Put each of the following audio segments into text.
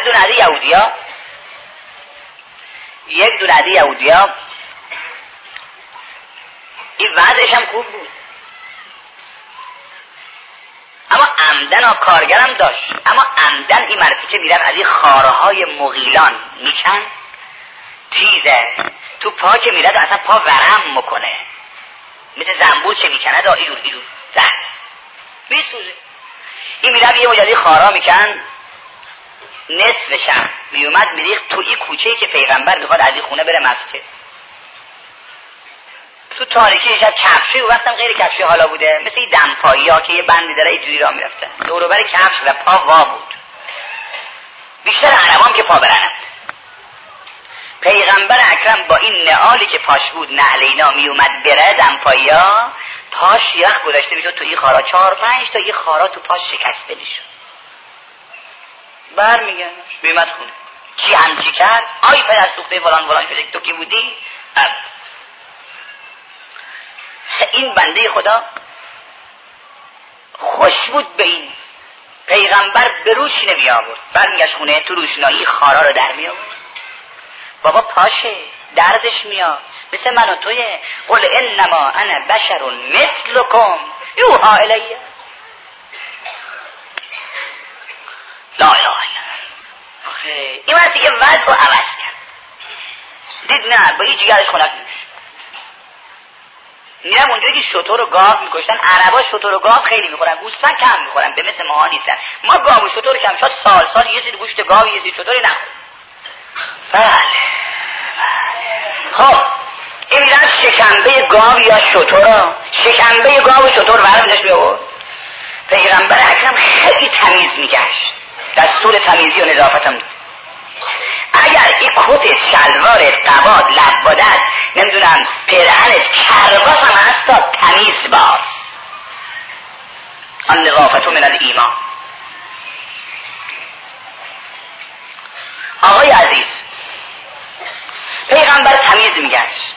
دونه از یهودیا این وضعش هم خوب بود، اما عمدن کارگرم داشت، اما عمدن این مرتی که میرفت از این خارهای مغیلان میکن، تیزه تو پا که میرد اصلا پا ورم میکنه، مثل زنبور چه میکنه دا ایدور زن میسوزه. این میرفت یه مجازی خارا میکن، نصف شب میومد میریخت تو این کوچه‌ای که پیغمبر میخواد از این خونه بره مسجد. تو تاریکی شب کفشی و وقتم غیر کفشی حالا بوده، مثل این دمپایی ها که یه بندی داره اینجوری راه میرفتن، دوروبر کفش و پا وا بود، بیشتر عربام که پا برنند. پیغمبر اکرم با این نعالی که پاش بود، نعل اینا میومد بره دمپایی ها، پاش یخ گذاشته میشد تو این خارا، 4-5 تا این خارا تو پاش شکسته میشد. برمیگن میومد خونه، چی همچی کرد؟ آی پدر سوخته فلان شده، تو کی بودی؟ این بنده خدا خوش بود به این پیغمبر، به روش نمی آورد، برمیگشت خونه تو روشنایی خارا رو در می آورد. بابا پاشه دردش میاد، مثل من و تویه. قل انما انا بشر مثلکم یوحی الی. لا اله الا الله. این وقتی که وضع رو عوض کرد، دید نه با این جیگرش خونک میرم اونجایی که شتر و گاو میکشتن. عربا شتر و گاو خیلی میخورن، گوسفند کم میخورن، به مثل ما نیستن. ما گاو و شتر کم شد، سال یه سری گوشت گاو یه سری شتری نخور. بله. خب این میرم شکمبه گاو یا شتر، شکمبه گاو و شتر ورمدش بیاورد. پیغمبر اکرم خیلی تمیز میگشت، دستور تمیزی و نظافت هم دید. اگر این کتت، شلوارت، قباد، لبادت، نمیدونم پیرهنت، کرباس هم هست تا تمیز باش. آن نظافت من الایمان. آقای عزیز، پیغمبر تمیز میگشت،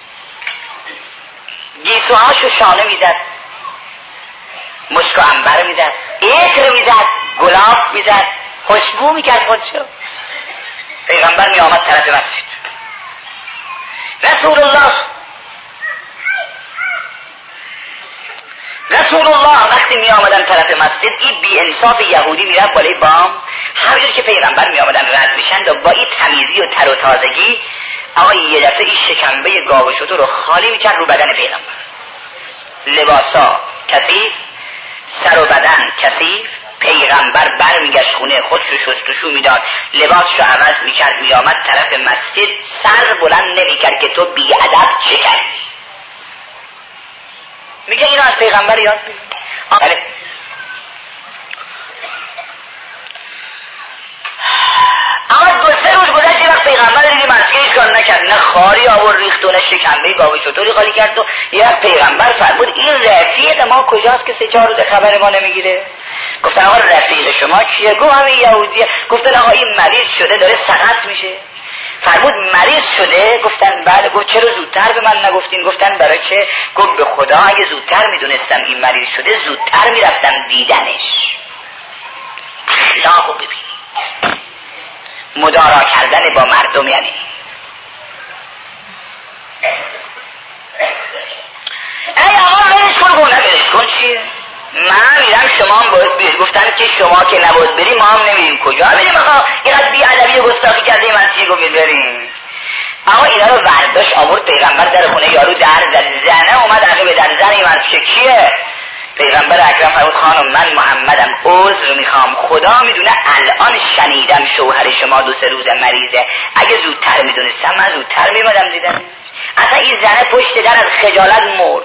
گیسوهاشو شانه میزد، مشک و عنبر میزد، عطر میزد، گلاب میزد، خوشبو میکرد خودشو. پیغمبر می آمد طرف مسجد. رسول الله وقتی می آمدن طرف مسجد، این بی انصاف یهودی می رفت بالای بام، هر جور که پیغمبر می آمدن رد میشند و با این تمیزی و تر و تازگی، آقا یه دفعه این شکمبه گاو و شتر رو خالی می کرد رو بدن پیغمبر. لباسا کثیف، سر و بدن کثیف. پیغمبر برمیگشت خونه، خودشو شستشو میداد، لباسشو عوض میکرد، میامد طرف مسجد، سر بلند نمیکرد که تو بیادب چه کردی. میگه اینو از پیغمبر یاد بگیر. اما 2-3 روز گذشت، یه وقت پیغمبر دیدی مسجدش کار نکرد، نه خاری آور ریخت و نه شکمبه گاو و شتری خالی کرد. و یه وقت پیغمبر فرمود این رفیق ما کجاست که 3-4 روز خبر ما نمیگیره؟ گفتن آقا رفیق شما کیه؟ گفت همین یهودیه. گفتن آقا این مریض شده داره سقط میشه. فرمود مریض شده؟ گفتن بله. گفت چرا زودتر به من نگفتین؟ گفتن برای چه؟ گفت به خدا اگه زودتر میدونستم این مریض شده زودتر میرفتم دیدنش. اخلاقو ببین، مدارا کردن با مردم. یعنی ای آقا برش کن. گونه برش کن چیه؟ من میرم شما هم باید برید. گفتن که شما که نباید بریم ما هم نمیریم. کجا بریم آقا؟ اینقدر بی‌ادبی و گستاخی کرده من چی گفت بریم؟ اما اینا رو برداشت آورد پیغمبر در خونه یارو در زد. زنه اومد عقب در زن این مرد که کیه؟ پیغمبر اکرم فرمود خانم من محمدم، عذر میخوام، خدا میدونه الان شنیدم شوهر شما 2-3 روز مریضه، اگه زودتر میدونستم من زودتر میمدم دیدم. اصلا این زنه پشت در از خجالت مرد.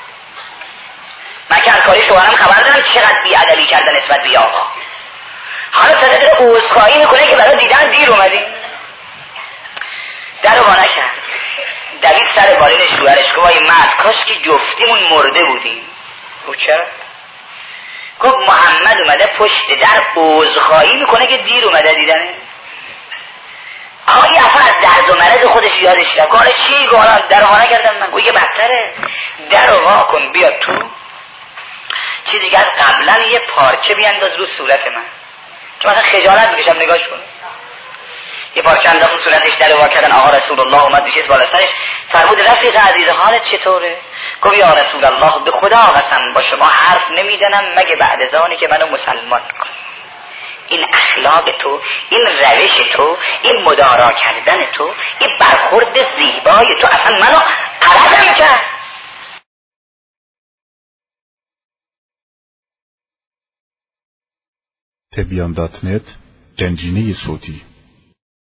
من که از کاری شوهرم خبر دارم چقدر بی‌ادبی کردن نسبت به آقا. حالا تازه داره عذرخواهی میکنه که برای دیدن دیر اومدیم. در رو وانه کرد، دوید سر بالین شوهرش. گفت وای مرد کاش که جفتیمون مرده بودیم. گفت چرا؟ گفت محمد اومده پشت در عذرخواهی میکنه که دیر اومده دیدنه. آقا این اصلا از درد و مرض خودش یادش رفت. گفت چی؟ گفت در رو وانه کردم من. گفت یه بدتره، در رو وا کن بیاد تو، چیزی دیگه از قبلا یه پارچه بیانداز رو صورت من که مثلا خجالت بکشم نگاش کنم. پارچه انداخت صورتش در وا کردن. آقا رسول الله اومد نشست بالا سرش، فرمود رفیق عزیز حالت چطوره؟ گفت یا رسول الله به خدا قسم با شما حرف نمیزنم مگه بعد از آنی که منو مسلمان کنی. این اخلاق تو، این روش تو، این مدارا کردن تو، این برخورد زیبای تو اصلا منو عوضم کرد. تبیان.net گنجینه صوتی